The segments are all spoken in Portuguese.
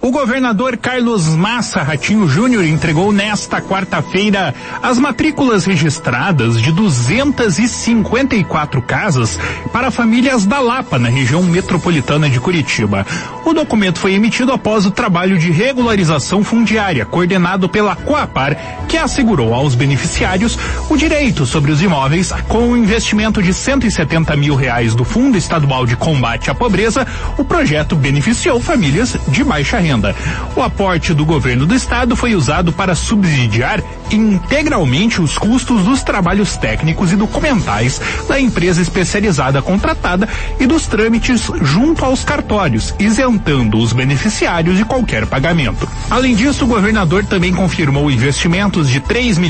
O governador Carlos Massa Ratinho Júnior entregou nesta quarta-feira as matrículas registradas de 254 casas para famílias da Lapa, na região metropolitana de Curitiba. O documento foi emitido após o trabalho de regularização fundiária coordenado pela Coapar, que assegurou aos beneficiários o direito sobre os imóveis. Com o investimento de R$170 mil do Fundo Estadual de Combate à Pobreza, o projeto beneficiou famílias de baixa renda. O aporte do governo do estado foi usado para subsidiar integralmente os custos dos trabalhos técnicos e documentais da empresa especializada contratada e dos trâmites junto aos cartórios, isentando os beneficiários de qualquer pagamento. Além disso, o governador também confirmou investimentos de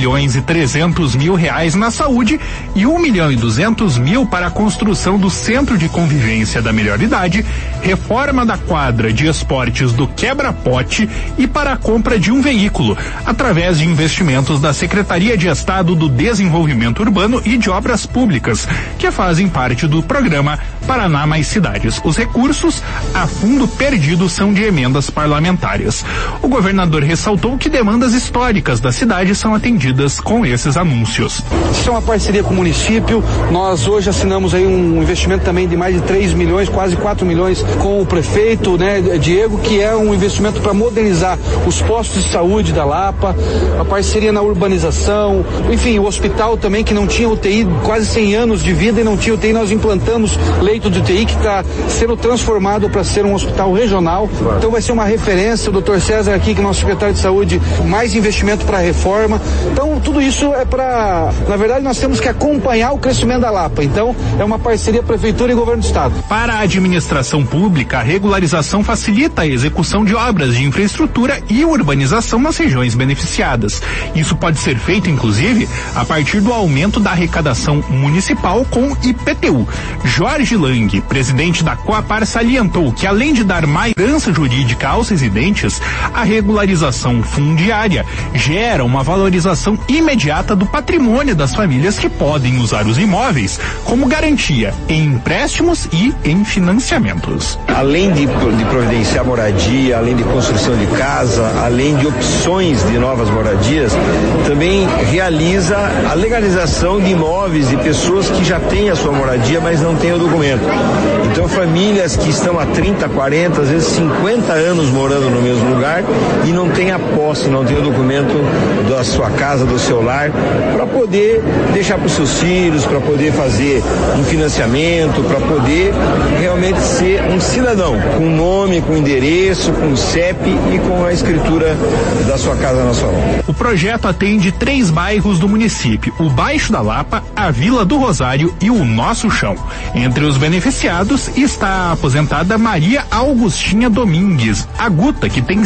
R$3.300.000 na saúde e R$1.200.000 para a construção do Centro de Convivência da Melhor Idade, reforma da quadra de esportes do Quebra-Pote e para a compra de um veículo, através de investimentos da Secretaria de Estado do Desenvolvimento Urbano e de Obras Públicas, que fazem parte do programa Paraná Mais Cidades. Os recursos a fundo perdido são de emendas parlamentares. O governador ressaltou que demandas históricas da cidade são atendidas com esses anúncios. Isso é uma parceria com o município. Nós hoje assinamos aí um investimento também de mais de 3 milhões, quase 4 milhões com o prefeito, Diego, que é um investimento para modernizar os postos de saúde da Lapa, a parceria na urbanização, enfim, o hospital também que não tinha UTI, quase 100 anos de vida e não tinha UTI, nós implantamos leito de UTI que está sendo transformado para ser um hospital regional, então vai ser uma referência, o Dr. César aqui, que é nosso secretário de saúde, mais investimento para a reforma, então tudo isso é na verdade nós temos que acompanhar o crescimento da Lapa, então é uma parceria prefeitura e governo do estado. Para a administração pública, a regularização facilita a execução de obras de infraestrutura e urbanização nas regiões beneficiadas. Isso pode ser feito, inclusive, a partir do aumento da arrecadação municipal com IPTU. Jorge Lang, presidente da Coapar, salientou que, além de dar mais segurança jurídica aos residentes, a regularização fundiária gera uma valorização imediata do patrimônio das famílias que podem usar os imóveis como garantia em empréstimos e em financiamentos. Além de providenciar moradia, além de construção de casa, além de opções de novas moradias, também realiza a legalização de imóveis de pessoas que já têm a sua moradia, mas não têm o documento. Então, famílias que estão há 30, 40, às vezes 50 anos morando no mesmo lugar e não têm a posse, não têm o documento da sua casa, do seu lar, para poder deixar para os seus filhos, para poder fazer um financiamento, para poder realmente ser um cidadão, com nome, com endereço, com CEP e com a escritura da sua casa na sua mão. O projeto atende 3 bairros do município: o Baixo da Lapa, a Vila do Rosário e o Nosso Chão. Entre os beneficiados está a aposentada Maria Augustinha Domingues, a Guta, que tem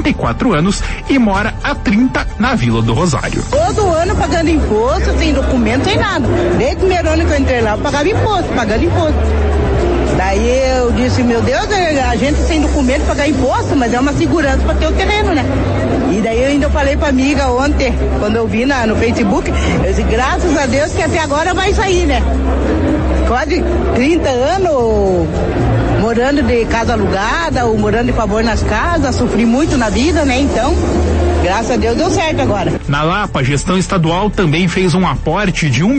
64 anos e mora há 30 na Vila do Rosário. Todo ano pagando imposto, sem documento, sem nada. Desde o primeiro ano que eu entrei lá, eu pagava imposto, pagando imposto. Daí eu disse, meu Deus, a gente sem documento pagar imposto, mas é uma segurança para ter o terreno, né? E daí eu ainda falei pra amiga ontem, quando eu vi no Facebook, eu disse, graças a Deus que até agora vai sair, né? Quase 30 anos morando de casa alugada, ou morando de favor nas casas, sofri muito na vida, né? Então, graças a Deus deu certo agora. Na Lapa, a gestão estadual também fez um aporte de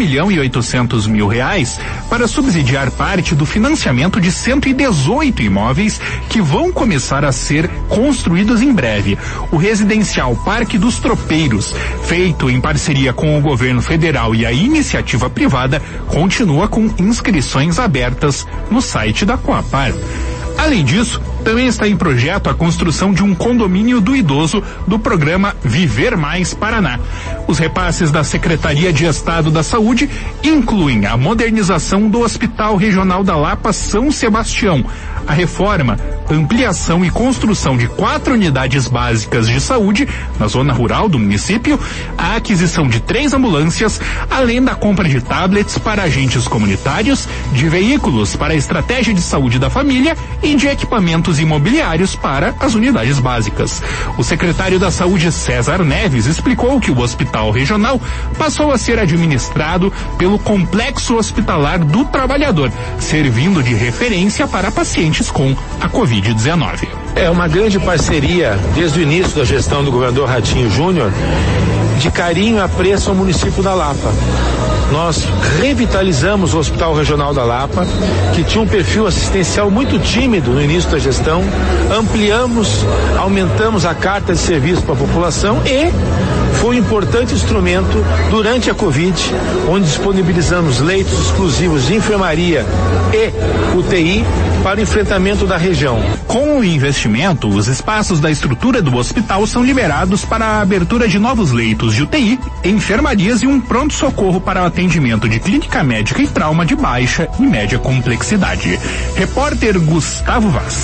R$1.800.000 para subsidiar parte do financiamento de 118 imóveis que vão começar a ser construídos em breve. O residencial Parque dos Tropeiros, feito em parceria com o governo federal e a iniciativa privada, continua com inscrições abertas no site da Coapar. Além disso, também está em projeto a construção de um condomínio do idoso do programa Viver Mais Paraná. Os repasses da Secretaria de Estado da Saúde incluem a modernização do Hospital Regional da Lapa São Sebastião, a reforma, ampliação e construção de 4 unidades básicas de saúde na zona rural do município, a aquisição de 3 ambulâncias, além da compra de tablets para agentes comunitários, de veículos para a estratégia de saúde da família e de equipamentos imobiliários para as unidades básicas. O secretário da Saúde, César Neves, explicou que o Hospital Regional passou a ser administrado pelo Complexo Hospitalar do Trabalhador, servindo de referência para pacientes com a Covid-19. É uma grande parceria desde o início da gestão do governador Ratinho Júnior, de carinho e apreço ao município da Lapa. Nós revitalizamos o Hospital Regional da Lapa, que tinha um perfil assistencial muito tímido no início da gestão, ampliamos, aumentamos a carta de serviço para a população e foi um importante instrumento durante a Covid, onde disponibilizamos leitos exclusivos de enfermaria e UTI para o enfrentamento da região. Com o investimento, os espaços da estrutura do hospital são liberados para a abertura de novos leitos de UTI, enfermarias e um pronto-socorro para o atendimento de clínica médica e trauma de baixa e média complexidade. Repórter Gustavo Vaz.